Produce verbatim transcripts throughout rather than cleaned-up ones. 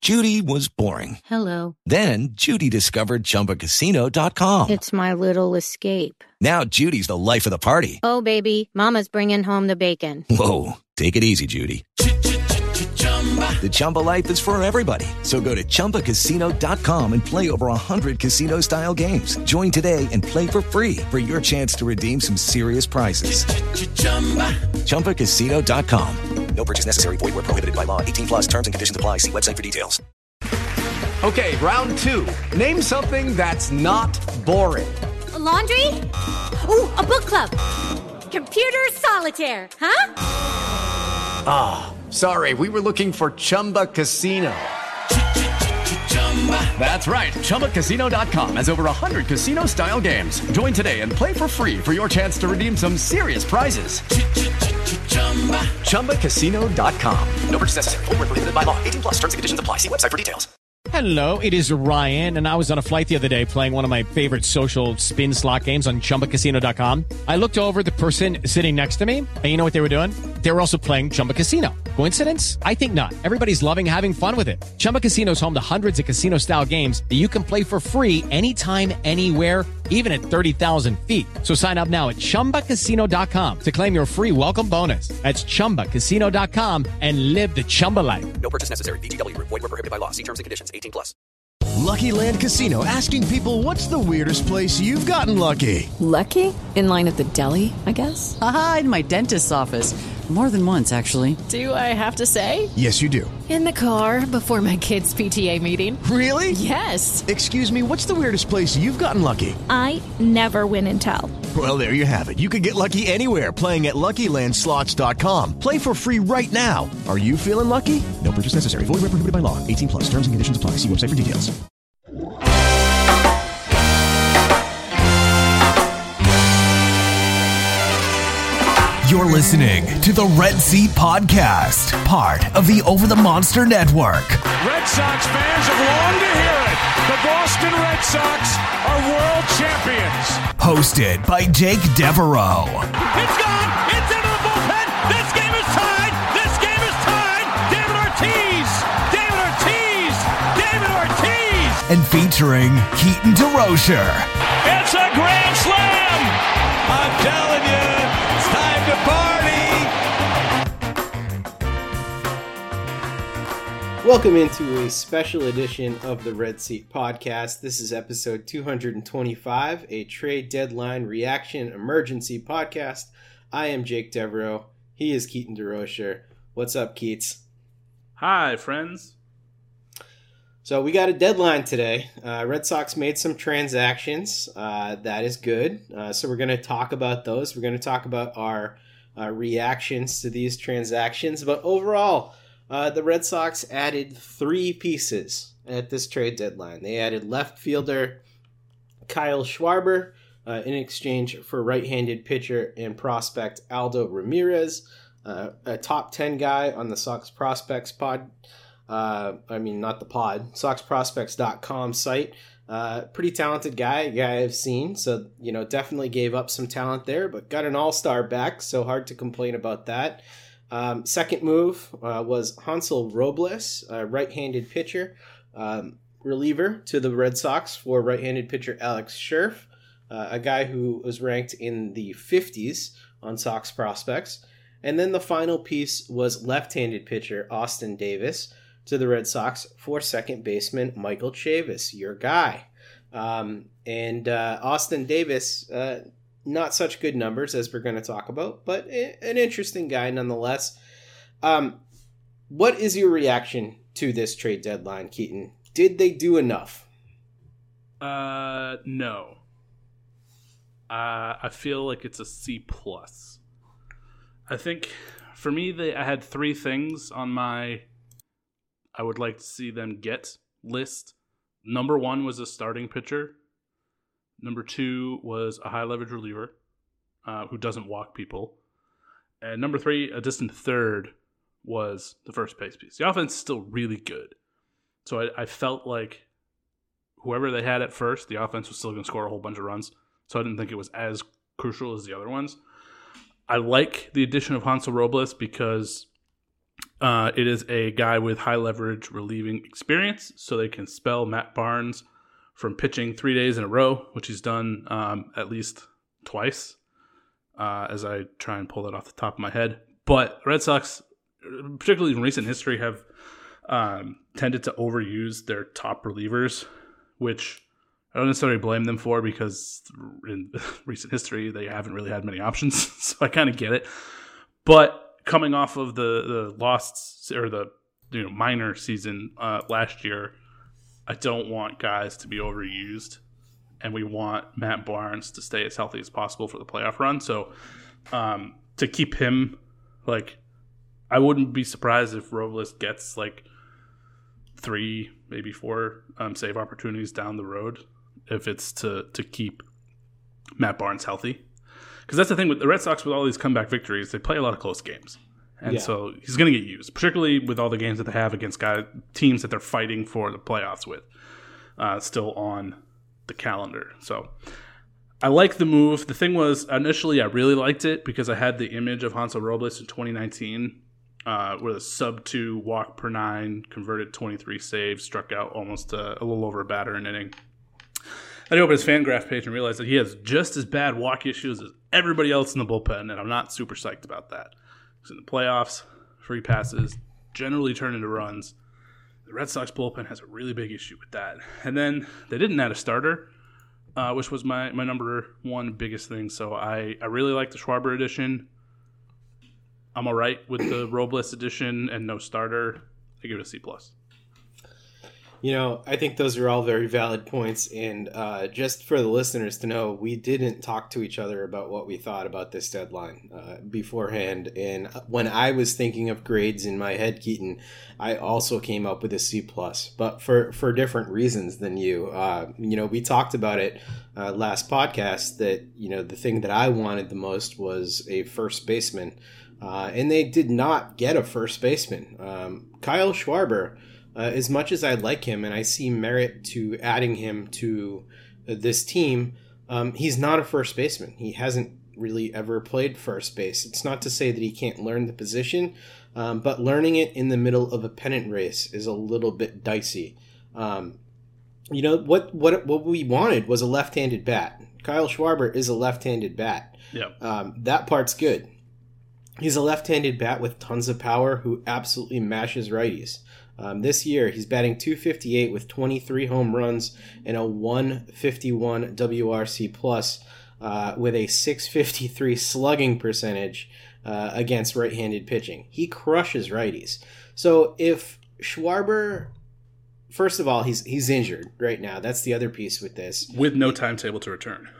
Judy was boring. Hello. Then Judy discovered Chumba Casino dot com. It's my little escape. Now Judy's the life of the party. Oh, baby, mama's bringing home the bacon. Whoa, take it easy, Judy. The Chumba life is for everybody. So go to Chumba Casino dot com and play over one hundred casino-style games. Join today and play for free for your chance to redeem some serious prizes. Chumba Casino dot com. No purchase necessary. Void where prohibited by law. eighteen plus terms and conditions apply. See website for details. Okay, round two. Name something that's not boring. A laundry? Ooh, a book club. Computer solitaire, huh? Ah, oh, sorry. We were looking for Chumba Casino. That's right. Chumba Casino dot com has over one hundred casino-style games. Join today and play for free for your chance to redeem some serious prizes. Chumba Casino dot com. No purchase necessary. Void where prohibited by law. eighteen plus terms and conditions apply. See website for details. Hello, it is Ryan, and I was on a flight the other day playing one of my favorite social spin slot games on Chumba Casino dot com. I looked over at the person sitting next to me, and you know what they were doing? They were also playing Chumba Casino. Coincidence? I think not. Everybody's loving having fun with it. Chumba Casino is home to hundreds of casino-style games that you can play for free anytime, anywhere, even at thirty thousand feet. So sign up now at Chumba Casino dot com to claim your free welcome bonus. That's Chumba Casino dot com and live the Chumba life. No purchase necessary. V G W. Void where prohibited by law. See terms and conditions. eighteen plus. Lucky Land Casino, asking people, what's the weirdest place you've gotten lucky? Lucky? In line at the deli, I guess? Aha, in my dentist's office. More than once, actually. Do I have to say? Yes, you do. In the car before my kids' P T A meeting. Really? Yes. Excuse me, what's the weirdest place you've gotten lucky? I never win and tell. Well, there you have it. You can get lucky anywhere, playing at Lucky Land Slots dot com. Play for free right now. Are you feeling lucky? No purchase necessary. Void where prohibited by law. eighteen plus. Terms and conditions apply. See website for details. You're listening to the Red Seat Podcast, part of the Over the Monster Network. Red Sox fans have longed to hear it. The Boston Red Sox are world champions. Hosted by Jake Devereaux. It's gone. It's into the bullpen. This game is tied. This game is tied. David Ortiz. David Ortiz. David Ortiz. And featuring Keaton DeRocher. It's a grand slam. I'm telling you. Time to party! Welcome into a special edition of the Red Seat Podcast. This is episode two hundred twenty-five, a trade deadline reaction emergency podcast. I am Jake Devereaux. He is Keaton DeRocher. What's up, Keats? Hi, friends. So we got a deadline today. Uh, Red Sox made some transactions. Uh, that is good. Uh, so we're going to talk about those. We're going to talk about our uh, reactions to these transactions. But overall, uh, the Red Sox added three pieces at this trade deadline. They added left fielder Kyle Schwarber uh, in exchange for right-handed pitcher and prospect Aldo Ramirez, uh, a top ten guy on the Sox Prospects pod. Uh, I mean, not the pod, Sox Prospects dot com site. Uh, pretty talented guy, a guy I've seen. So, you know, definitely gave up some talent there, but got an all-star back, so hard to complain about that. Um, second move uh, was Hansel Robles, a right-handed pitcher, um, reliever to the Red Sox for right-handed pitcher Alex Scherf, uh, a guy who was ranked in the fifties on Sox Prospects. And then the final piece was left-handed pitcher Austin Davis to the Red Sox for second baseman Michael Chavis, your guy. Um, and uh, Austin Davis, uh, not such good numbers as we're going to talk about, but an interesting guy nonetheless. Um, what is your reaction to this trade deadline, Keaton? Did they do enough? Uh, no. Uh, I feel like it's a C plus. I think for me, they I had three things on my I would like to see them get list. Number one was a starting pitcher. Number two was a high leverage reliever uh, who doesn't walk people. And number three, a distant third, was the first base piece. The offense is still really good. So I, I felt like whoever they had at first, the offense was still going to score a whole bunch of runs. So I didn't think it was as crucial as the other ones. I like the addition of Hansel Robles because Uh, it is a guy with high leverage relieving experience, so they can spell Matt Barnes from pitching three days in a row, which he's done um, at least twice, uh, as I try and pull that off the top of my head. But the Red Sox, particularly in recent history, have um, tended to overuse their top relievers, which I don't necessarily blame them for because in recent history they haven't really had many options, so I kind of get it. But coming off of the, the lost or the you know minor season uh, last year, I don't want guys to be overused, and we want Matt Barnes to stay as healthy as possible for the playoff run. So um, to keep him, like, I wouldn't be surprised if Robles gets like three, maybe four um, save opportunities down the road if it's to to keep Matt Barnes healthy. Because that's the thing with the Red Sox, with all these comeback victories, they play a lot of close games. And yeah. so he's going to get used, particularly with all the games that they have against guys, teams that they're fighting for the playoffs with, uh, still on the calendar. So I like the move. The thing was, initially I really liked it because I had the image of Hansel Robles in twenty nineteen uh, with a sub two walk per nine, converted twenty-three saves, struck out almost a, a little over a batter an inning. I opened his FanGraph page and realized that he has just as bad walk issues as everybody else in the bullpen, and I'm not super psyched about that. Because in the playoffs, free passes generally turn into runs. The Red Sox bullpen has a really big issue with that. And then they didn't add a starter, uh, which was my, my number one biggest thing. So I, I really like the Schwarber edition. I'm all right with the Robles edition and no starter. I give it a C plus. You know, I think those are all very valid points, and uh, just for the listeners to know, we didn't talk to each other about what we thought about this deadline uh, beforehand, and when I was thinking of grades in my head, Keaton, I also came up with a C plus, but for, for different reasons than you. Uh, you know, we talked about it uh, last podcast that, you know, the thing that I wanted the most was a first baseman, uh, and they did not get a first baseman. Um, Kyle Schwarber, Uh, as much as I like him and I see merit to adding him to uh, this team, um, he's not a first baseman. He hasn't really ever played first base. It's not to say that he can't learn the position, um, but learning it in the middle of a pennant race is a little bit dicey. Um, you know, what, what what we wanted was a left-handed bat. Kyle Schwarber is a left-handed bat. Yeah. Um, that part's good. He's a left-handed bat with tons of power who absolutely mashes righties. Um, this year, he's batting two fifty-eight with twenty-three home runs and a one fifty-one W R C plus uh, with a six fifty-three slugging percentage uh, against right-handed pitching. He crushes righties. So if Schwarber, first of all, he's he's injured right now. That's the other piece with this. With no timetable to return.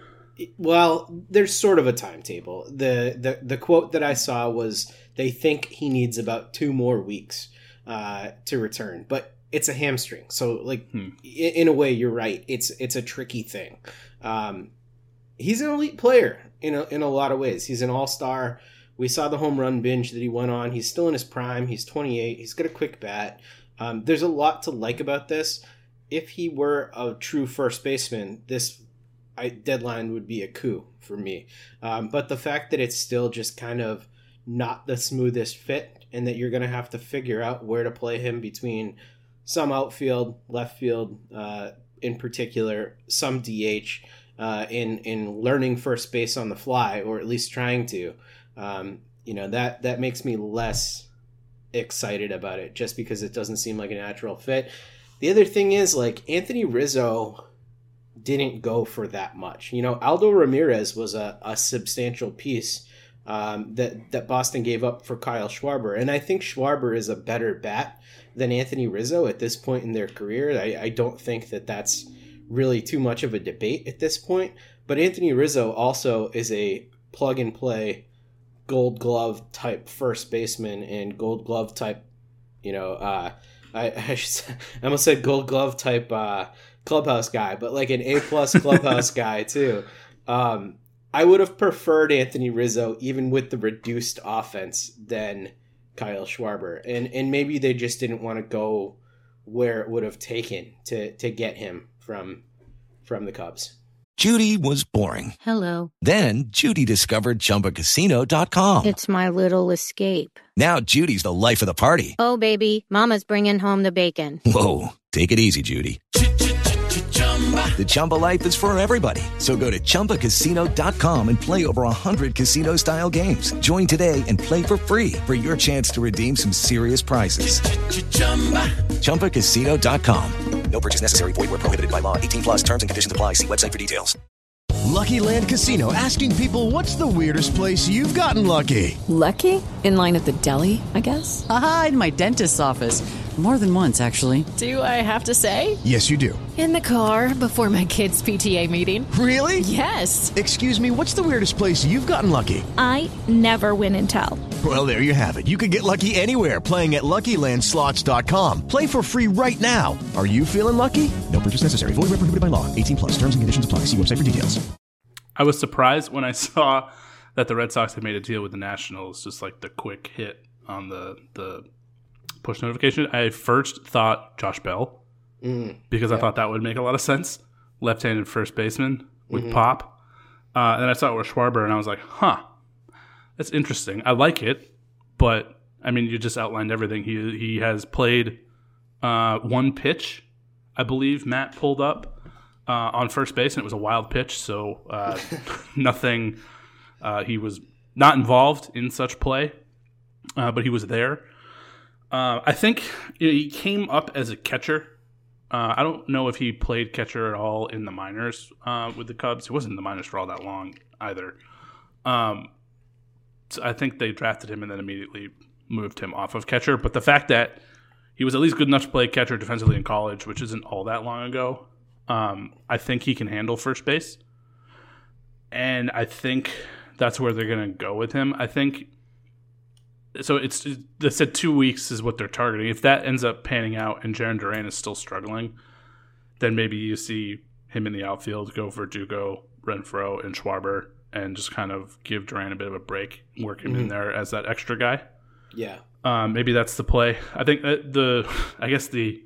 Well, there's sort of a timetable. The, the, the quote that I saw was they think he needs about two more weeks. Uh, to return, but it's a hamstring. So, like, hmm. in, in a way, you're right. It's it's a tricky thing. Um, he's an elite player in a, in a lot of ways. He's an all-star. We saw the home run binge that he went on. He's still in his prime. He's twenty-eight. He's got a quick bat. Um, there's a lot to like about this. If he were a true first baseman, this I, deadline would be a coup for me. Um, but the fact that it's still just kind of not the smoothest fit, and that you're going to have to figure out where to play him between some outfield, left field, uh, in particular, some D H, uh, in in learning first base on the fly, or at least trying to. Um, you know, that that makes me less excited about it, just because it doesn't seem like a natural fit. The other thing is, like, Anthony Rizzo didn't go for that much. You know, Aldo Ramirez was a, a substantial piece Um, that, that Boston gave up for Kyle Schwarber. And I think Schwarber is a better bat than Anthony Rizzo at this point in their career. I, I don't think that that's really too much of a debate at this point. But Anthony Rizzo also is a plug-and-play gold glove type first baseman and gold glove type, you know, uh, I, I, should, I almost said gold glove type uh, clubhouse guy, but like an A-plus clubhouse guy too. Um I would have preferred Anthony Rizzo, even with the reduced offense, than Kyle Schwarber. And and maybe they just didn't want to go where it would have taken to, to get him from from the Cubs. Judy was boring. Hello. Then Judy discovered Chumba Casino dot com. It's my little escape. Now Judy's the life of the party. Oh, baby, mama's bringing home the bacon. Whoa, take it easy, Judy. The Chumba life is for everybody. So go to Chumba Casino dot com and play over one hundred casino-style games. Join today and play for free for your chance to redeem some serious prizes. Chumba Casino dot com. No purchase necessary. Void where prohibited by law. eighteen plus terms and conditions apply. See website for details. Lucky Land Casino, asking people, what's the weirdest place you've gotten lucky? Lucky? In line at the deli, I guess? Aha, in my dentist's office. More than once, actually. Do I have to say? Yes, you do. In the car before my kids' P T A meeting. Really? Yes. Excuse me, what's the weirdest place you've gotten lucky? I never win and tell. Well, there you have it. You can get lucky anywhere, playing at Lucky Land Slots dot com. Play for free right now. Are you feeling lucky? No purchase necessary. Void where prohibited by law. eighteen plus. Terms and conditions apply. See website for details. I was surprised when I saw that the Red Sox had made a deal with the Nationals, just like the quick hit on the the push notification. I first thought Josh Bell, mm, because yeah. I thought that would make a lot of sense. Left-handed first baseman with mm-hmm. pop. Uh, and then I saw it with Schwarber, and I was like, huh, that's interesting. I like it, but, I mean, you just outlined everything. He he has played uh, one pitch, I believe Matt pulled up uh, on first base, and it was a wild pitch, so uh, nothing. Uh, he was not involved in such play, uh, but he was there. Uh, I think you know, he came up as a catcher. Uh, I don't know if he played catcher at all in the minors uh, with the Cubs. He wasn't in the minors for all that long either. Um, so I think they drafted him and then immediately moved him off of catcher. But the fact that he was at least good enough to play catcher defensively in college, which isn't all that long ago, um, I think he can handle first base. And I think that's where they're going to go with him. I think... So it's they said two weeks is what they're targeting. If that ends up panning out and Jarren Duran is still struggling, then maybe you see him in the outfield, go for Dugo, Renfroe, and Schwarber, and just kind of give Duran a bit of a break, work him mm-hmm. in there as that extra guy. Yeah, um, maybe that's the play. I think the, I guess the,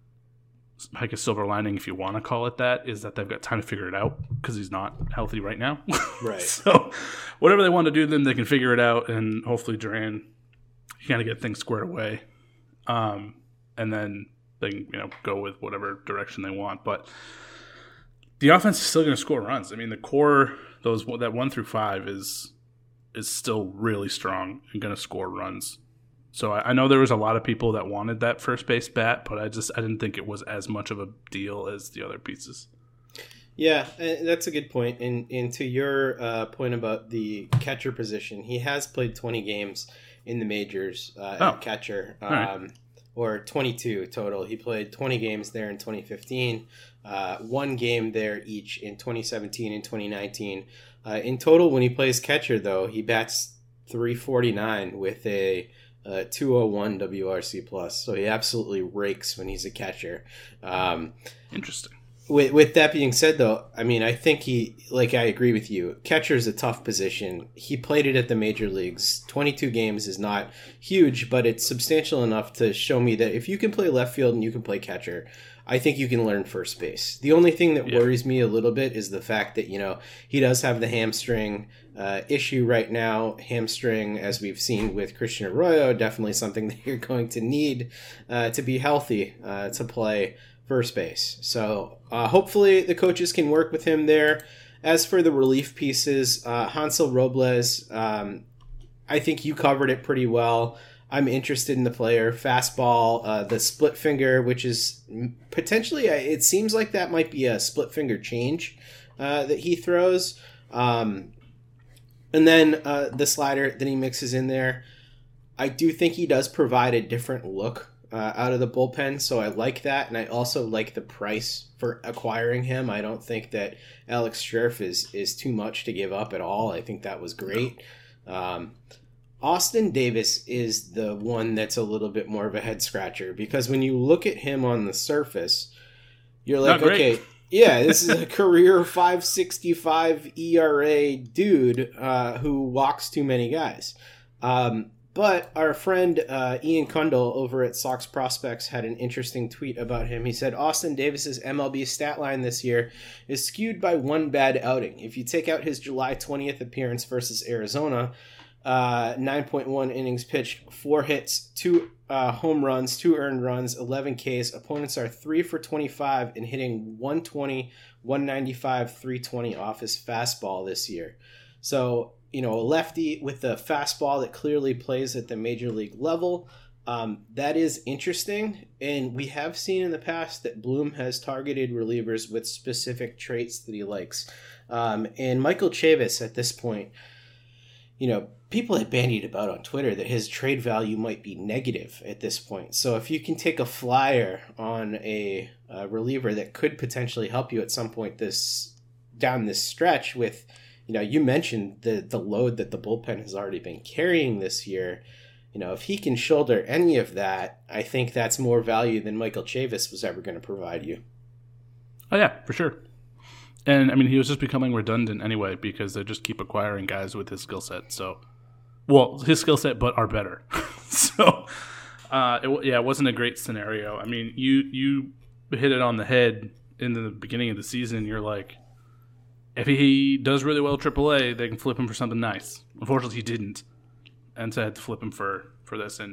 I guess silver lining, if you want to call it that, is that they've got time to figure it out because he's not healthy right now. Right. So whatever they want to do, then they can figure it out, and hopefully Duran kind of get things squared away, um, and then they can you know go with whatever direction they want. But the offense is still going to score runs. I mean, the core, those that one through five is is still really strong and going to score runs. So I, I know there was a lot of people that wanted that first base bat, but I just I didn't think it was as much of a deal as the other pieces. Yeah, that's a good point. And and to your uh, point about the catcher position, he has played twenty games in the majors uh, oh. at catcher, um, right. or twenty-two total. He played twenty games there in twenty fifteen, uh, one game there each in twenty seventeen and twenty nineteen. Uh, in total, when he plays catcher, though, he bats three forty-nine with a uh, two oh one W R C plus. So he absolutely rakes when he's a catcher. Um, Interesting. With, with that being said, though, I mean, I think he, like, I agree with you. Catcher is a tough position. He played it at the major leagues. twenty-two games is not huge, but it's substantial enough to show me that if you can play left field and you can play catcher, I think you can learn first base. The only thing that yeah. worries me a little bit is the fact that, you know, he does have the hamstring uh, issue right now. Hamstring, as we've seen with Christian Arroyo, definitely something that you're going to need uh, to be healthy uh, to play first base. So uh, hopefully the coaches can work with him there. As for the relief pieces, uh, Hansel Robles, um, I think you covered it pretty well. I'm interested in the player. Fastball, uh, the split finger, which is potentially, it seems like that might be a split finger change uh, that he throws. Um, and then uh, the slider that he mixes in there. I do think he does provide a different look Uh, out of the bullpen, so I like that, and I also like the price for acquiring him. I don't think that Alex Scherff is is too much to give up at all. I think that was great. Um, Austin Davis is the one that's a little bit more of a head scratcher, because when you look at him on the surface, you're like, okay, yeah, this is a career five sixty-five E R A dude uh, who walks too many guys. Um, But our friend uh, Ian Kundle over at Sox Prospects had an interesting tweet about him. He said, Austin Davis's M L B stat line this year is skewed by one bad outing. If you take out his July twentieth appearance versus Arizona, uh, nine point one innings pitched, four hits, two uh, home runs, two earned runs, eleven Ks. Opponents are three for twenty-five in hitting one twenty, one ninety-five, three twenty off his fastball this year. So, you know, a lefty with a fastball that clearly plays at the major league level. Um, that is interesting. And we have seen in the past that Bloom has targeted relievers with specific traits that he likes. Um, and Michael Chavis at this point, you know, people had bandied about on Twitter that his trade value might be negative at this point. So if you can take a flyer on a, a reliever that could potentially help you at some point this down this stretch with, you know, you mentioned the the load that the bullpen has already been carrying this year. You know, if he can shoulder any of that, I think that's more value than Michael Chavis was ever going to provide you. Oh, yeah, for sure. And, I mean, he was just becoming redundant anyway because they just keep acquiring guys with his skill set. So, well, his skill set, but are better. so, uh, it, yeah, it wasn't a great scenario. I mean, you, you hit it on the head in the beginning of the season. You're like, if he does really well at triple A, they can flip him for something nice. Unfortunately, he didn't. And so I had to flip him for, for this. And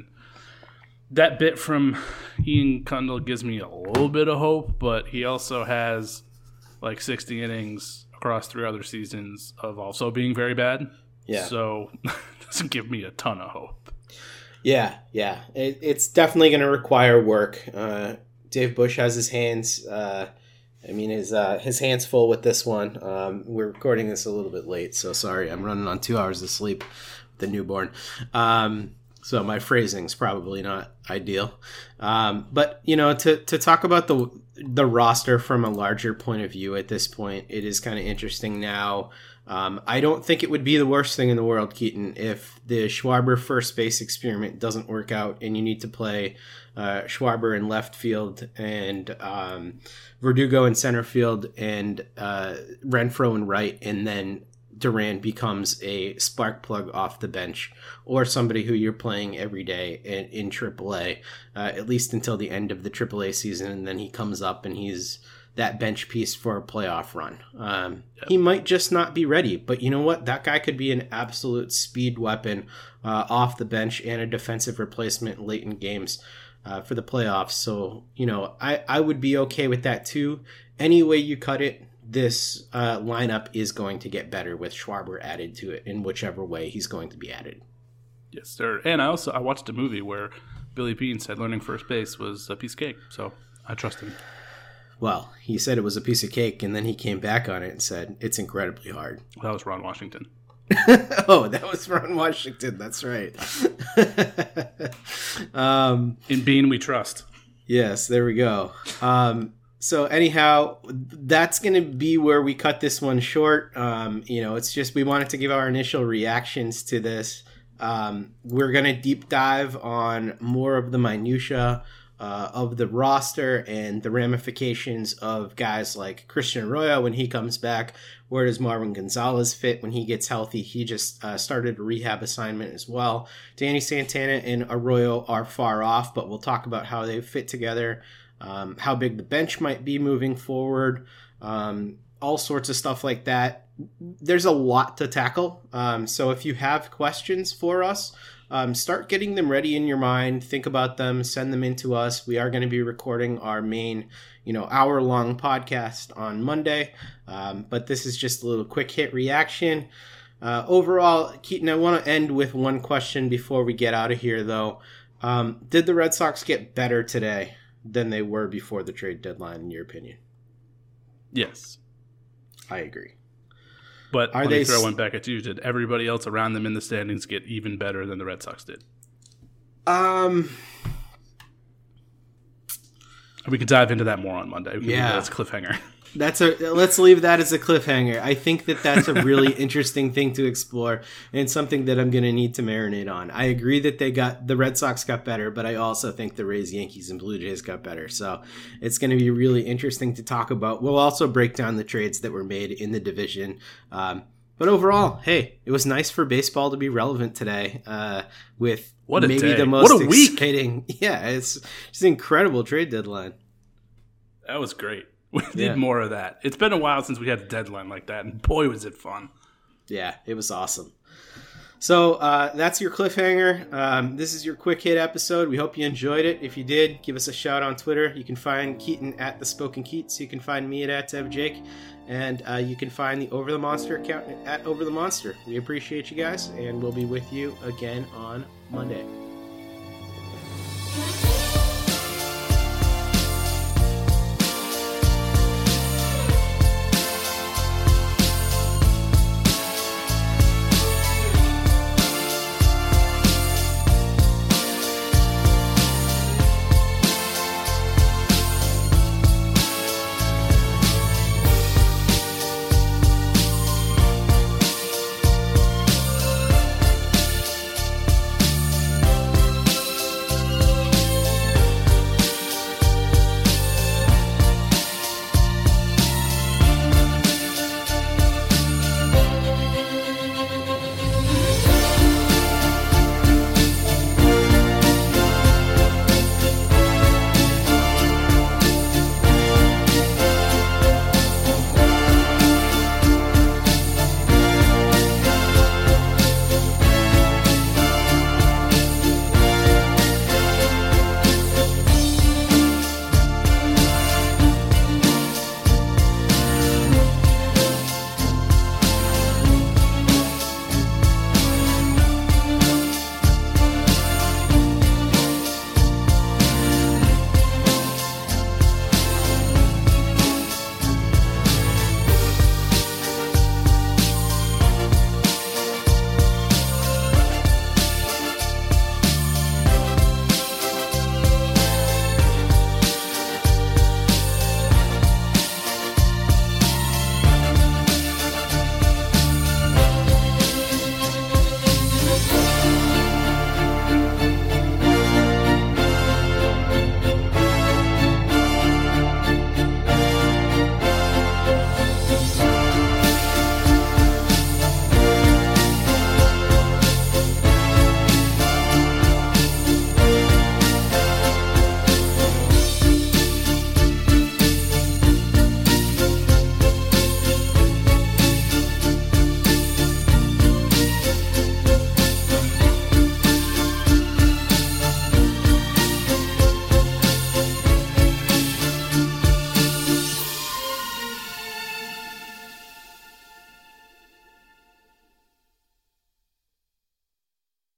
that bit from Ian Kundle gives me a little bit of hope, but he also has like sixty innings across three other seasons of also being very bad. Yeah. So it doesn't give me a ton of hope. Yeah, yeah. It, it's definitely going to require work. Uh, Dave Bush has his hands... Uh, I mean, his uh, his hands full with this one. Um, we're recording this a little bit late, so sorry. I'm running on two hours of sleep with the newborn. Um, so my phrasing's probably not ideal. Um, but, you know, to, to talk about the the roster from a larger point of view at this point, it is kind of interesting now. Um, I don't think it would be the worst thing in the world, Keaton, if the Schwarber first base experiment doesn't work out and you need to play uh, Schwarber in left field and um, Verdugo in center field and uh, Renfroe in right, and then Duran becomes a spark plug off the bench or somebody who you're playing every day in, in triple A, uh, at least until the end of the triple A season, and then he comes up and he's that bench piece for a playoff run. Um, yeah. He might just not be ready, but you know what? That guy could be an absolute speed weapon uh, off the bench and a defensive replacement late in games uh, for the playoffs. So, you know, I, I would be okay with that too. Any way you cut it, this uh, lineup is going to get better with Schwarber added to it in whichever way he's going to be added. Yes, sir. And I also I watched a movie where Billy Beane said learning first base was a piece of cake, so I trust him. Well, he said it was a piece of cake, and then he came back on it and said it's incredibly hard. That was Ron Washington. Oh, that was Ron Washington. That's right. um, In Beane, we trust. Yes, there we go. Um, so anyhow, that's going to be where we cut this one short. Um, you know, it's just we wanted to give our initial reactions to this. Um, we're going to deep dive on more of the minutia Uh, of the roster and the ramifications of guys like Christian Arroyo when he comes back. Where does Marwin Gonzalez fit when he gets healthy? He just uh, started a rehab assignment as well. Danny Santana and Arroyo are far off, but we'll talk about how they fit together, um, how big the bench might be moving forward, um, all sorts of stuff like that. There's a lot to tackle. Um, so if you have questions for us, Um, start getting them ready in your mind. Think about them. Send them in to us. We are going to be recording our main, you know, hour-long podcast on Monday. Um, but this is just a little quick hit reaction. Uh, overall, Keaton, I want to end with one question before we get out of here, though. Um, did the Red Sox get better today than they were before the trade deadline, in your opinion? Yes. I agree. But Are let they me throw s- one back at you. Did everybody else around them in the standings get even better than the Red Sox did? Um, We could dive into that more on Monday. We can Yeah. leave that as a cliffhanger. That's a let's leave that as a cliffhanger. I think that that's a really interesting thing to explore and something that I'm going to need to marinate on. I agree that they got the Red Sox got better, but I also think the Rays, Yankees, and Blue Jays got better. So it's going to be really interesting to talk about. We'll also break down the trades that were made in the division. Um, But overall, hey, it was nice for baseball to be relevant today. Uh, with what a maybe day. the most What a week. exciting, yeah, it's just an incredible trade deadline. That was great. We need Yeah. more of that. It's been a while since we had a deadline like that, and boy, was it fun. Yeah, it was awesome. So uh, that's your cliffhanger. Um, this is your quick hit episode. We hope you enjoyed it. If you did, give us a shout on Twitter. You can find Keaton at the Spoken Keats. You can find me at, at Tev Jake. And uh, you can find the Over the Monster account at Over the Monster. We appreciate you guys, and we'll be with you again on Monday.